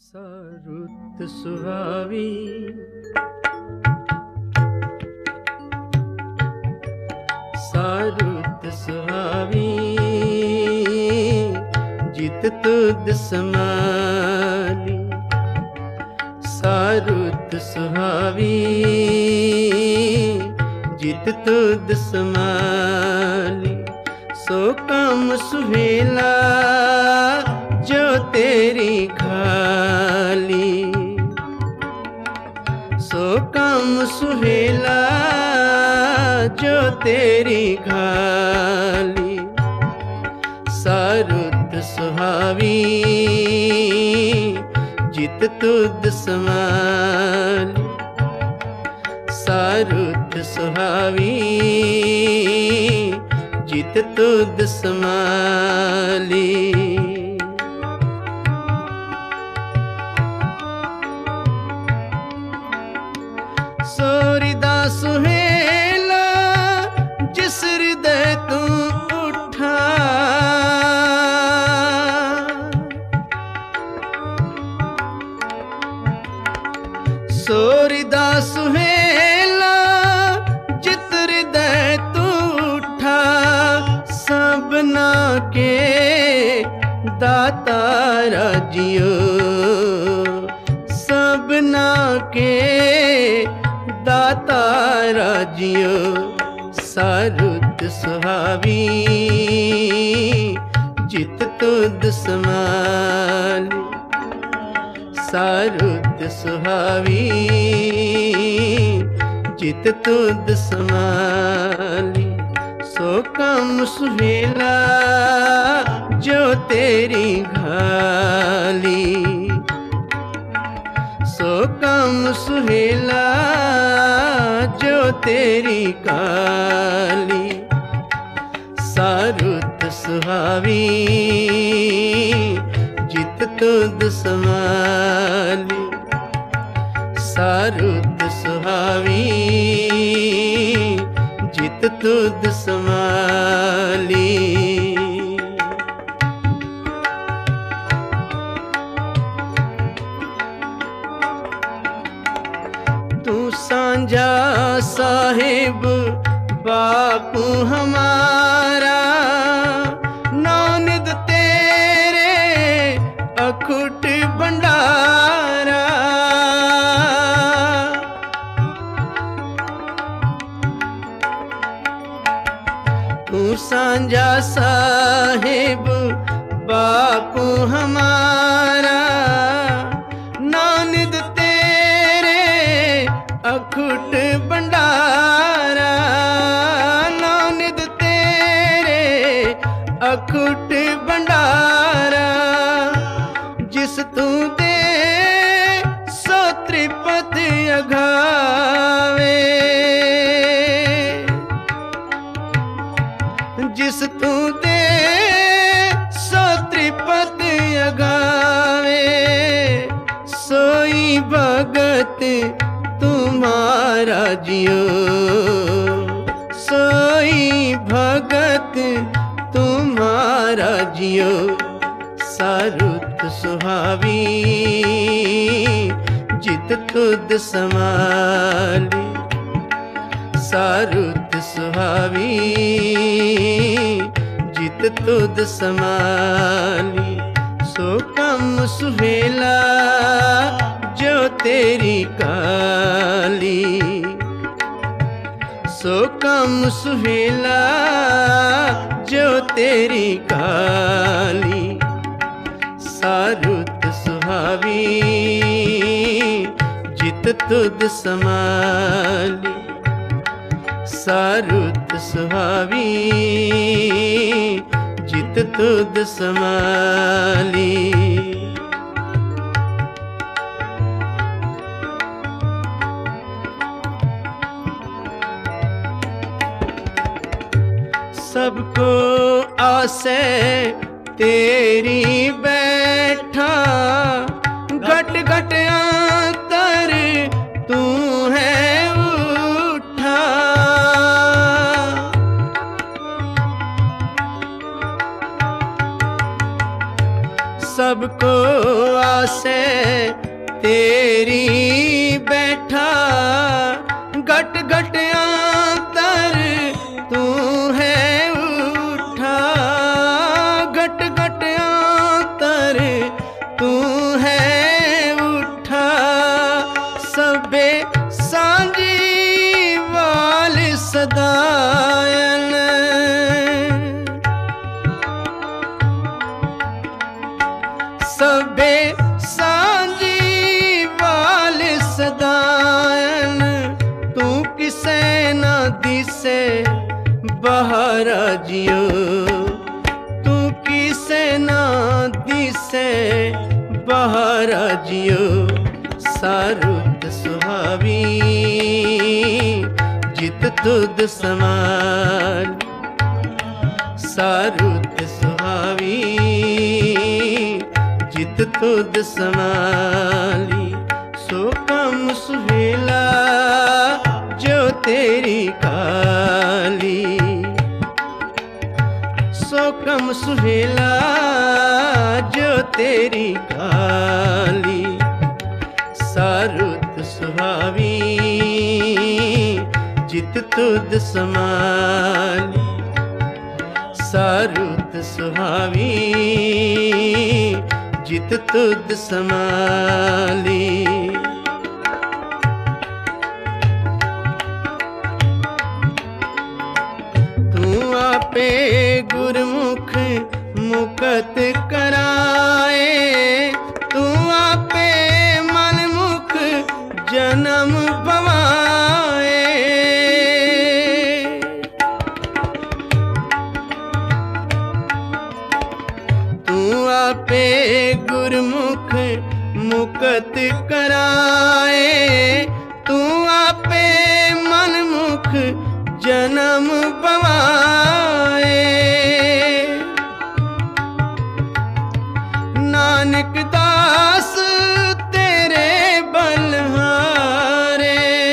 रुत सुहावी रुत सुहावी जित तुद समाली रुत सुहावी जित तुद समाली सो काम सुहेला जो तेरी खाली सो काम सुहेला जो तेरी खाली रुत सुहावी जित तुद समाली रुत सुहावी जित तुद समाली सोरिदा सुहेला जिस हृदय तू उठा सोरिदा सुहेला जित हृदय तू उठा सबना के दाता राजियो सबना के दाता राजियो रुत सुहावी जित तुद समाली रुत सुहावी जित तुद समाली सो काम सुहेला जो तेरी घाली सो काम सुहेला जो तेरी काली रुत सुहावी जित तुद समाली रुत सुहावी जित तुद समाली तू सांझा साहिब बापू हमारा नौनिद तेरे अखुट भंडारा तू सांझा साहिब बापू हमारा नौनिद अखुट भंडारा नौनिद तेरे अखुट भंडारा जिस तू दे सो त्रिपत अघावे जिस तू दे सो त्रिपत अघावे सोई भगत तुम्हारा जियो सोई भगत तुम्हारा जियो रुत सुहावी जित तुद समाली रुत सुहावी जित तुद समाली सो काम सुहेला जो तेरी काली सो काम सुहेला जो तेरी काली रुत सुहावी जित तुद समाली रुत सुहावी जित तुद समाली सबको आसे तेरी बैठा घट घट अंतर तू है उठा सबको आसे तेरी बैठा, घट घट अंतर तू है उठा, घट घट अंतर तू है उठा। सबे सांझी वाल सदायन, सबे सांझी वाल सदायन, तू किसे ना दिसे बाहर जियो, तू किसे ना दिसे बाहर जियो। सारुत सुहावी जित तुद समान, सारुत सुहावी जित तुद समाली। सो कम सुहेला जो तेरी काली, सो कम सुहेला जो तेरी काली। सारुत सुहावी जित तुद समाली, सारुत सुहावी जित तुद समाली। तू आपे गुरमुख मुकत कराए, तू आपे मन मुख जन्म बवाए। तू आपे गुरमुख मुकत कराए, तू आपे मन मुख जन्म बवाए। नानक दास तेरे बलहारे,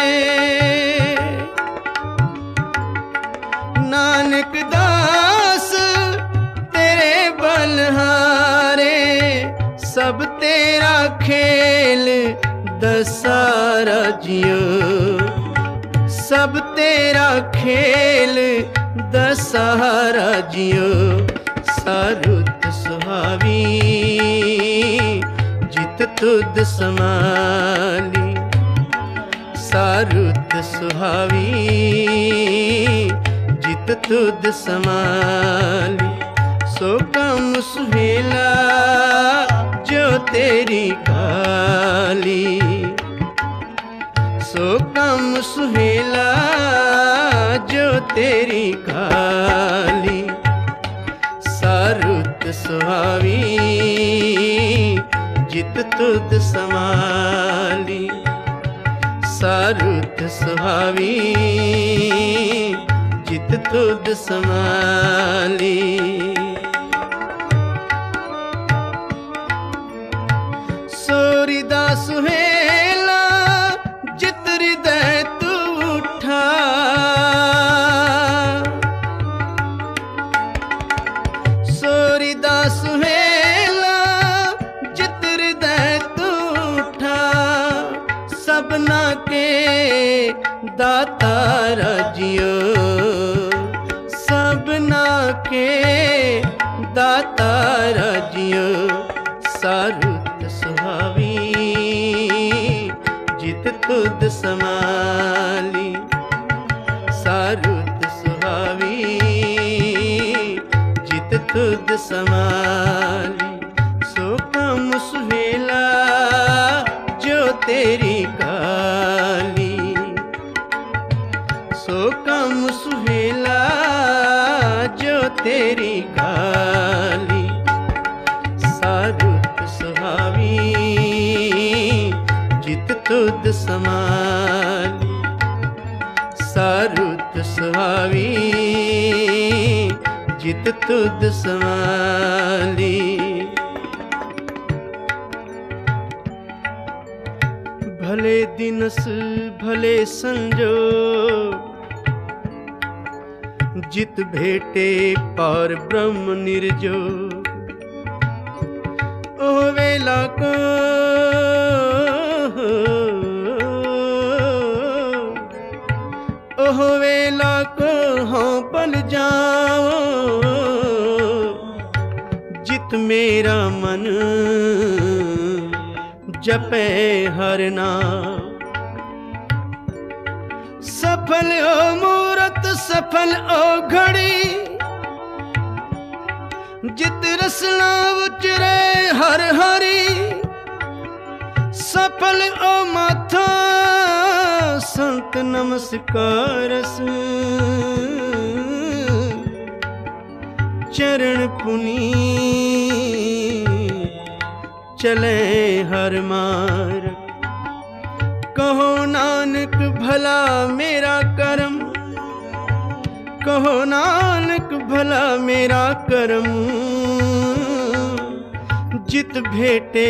नानक दास तेरे बलहारे। सब तेरा खेल दसारा जियो, सब तेरा खेल दशहरा जियो। सारुत सुहावी जित तुद समाली, सारुत सुहावी जित तुद समाली। सो कम सुहेला जो तेरी काली, सो कम सुहेला जो तेरी काली। सारुत सुहावी जित तुद समाली, सारुत सुहावी जित तुद समाली। सोरिदा सुहेला जित हृदय तू उठा, सोरिदा सुहेला जित हृदय तू उठा। सबना के दाता जियो, सबना के दाता जियो। सारुत सुहावी जित तुद समाली, सारुत सुहावी जित तुद समाली। सो कम सुहेला जो तेरी काली, सो कम सुहेला जो तेरी काली। सारुत सुहावी जित तुद समाली, सारुत सुहावी जित तुद समाली। भले दिनस भले संजोग, जित भेटे पार ब्रह्म निर्जोग। ओवे वेला को ओह वेला को हाँ पल जाओ जित मेरा मन जपे हर नाम। सफल ओ मूरत सफल ओ घड़ी जित रसना उचरे हर हरी। सफल ओ माथा संत नमस्कारस चरण पुनी चले हर मार। कहो नानक भला मेरा कर्म कहो नानक भला मेरा कर्म जित भेटे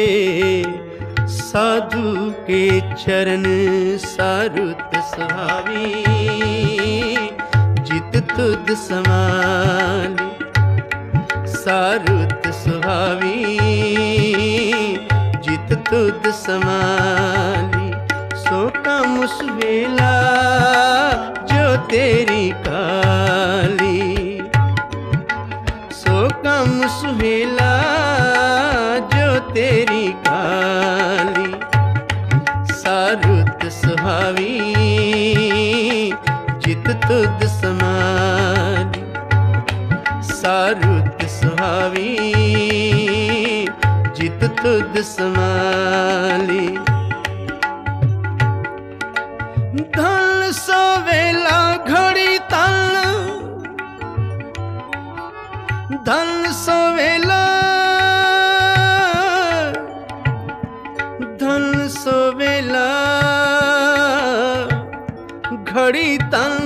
साधु के चरण सारुत सुहावी। जित तुद समाली सारुत सुहावी जित तुद समाली। सो कम उस वेला जो तेरी काली सो कम उस वेला जो तेरी काली। सारुत सुहावी जित तुद समाली सारुत सुहावी जित तुद समाली। धन सो वेला घड़ी तन धन सो वेला धन सो वेला घड़ी तन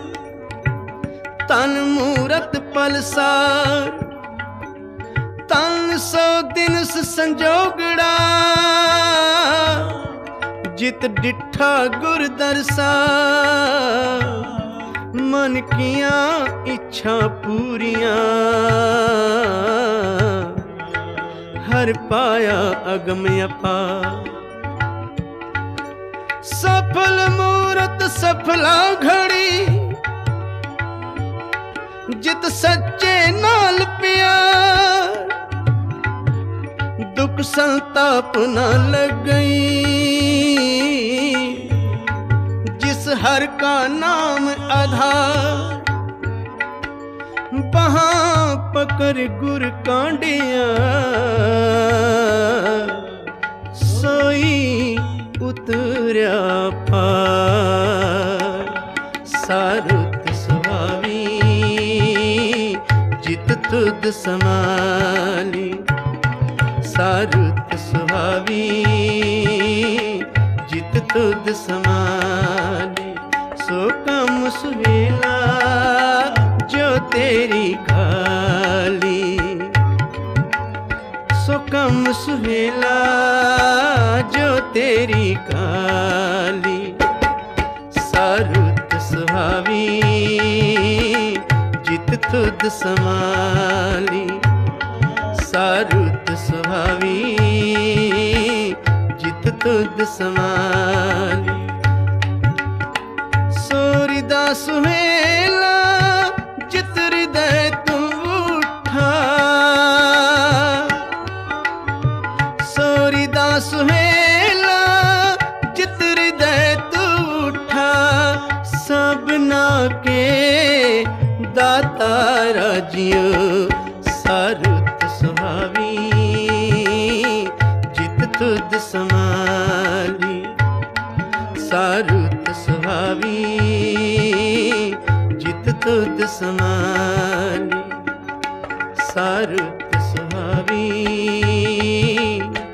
तन मूरत पलसार। तन सो दिन संजोगड़ा जित डिठा गुर दरसा। मन किया इच्छा पूरियां हर पाया अगम अपार। सफल मूरत सफला घड़ी जित सच्चे नाल प्यार। दुख संताप न लगई जिस हर का नाम आधार। बहा पकड़ गुर कांडिया सोई उतरा पार। सारुत सुहावी जित तुद समाली सारुत सुहावी जित तुद समाली। सो कम सुवेला जो तेरी काली सो कम सुवेला जो तेरी काली। सारुत सुहावी जित तुद समाली सारुत सुहावी जित तुद समाली। सोरिदा सुहेला जित हृदय तू उठा। सोरिदा सुहेला जित हृदय तू उठा। सबना के दाता राजियो सारुत सुहावी जित तुद समाली सारुत सुहावी जित तुद समाली सारुत सुहावी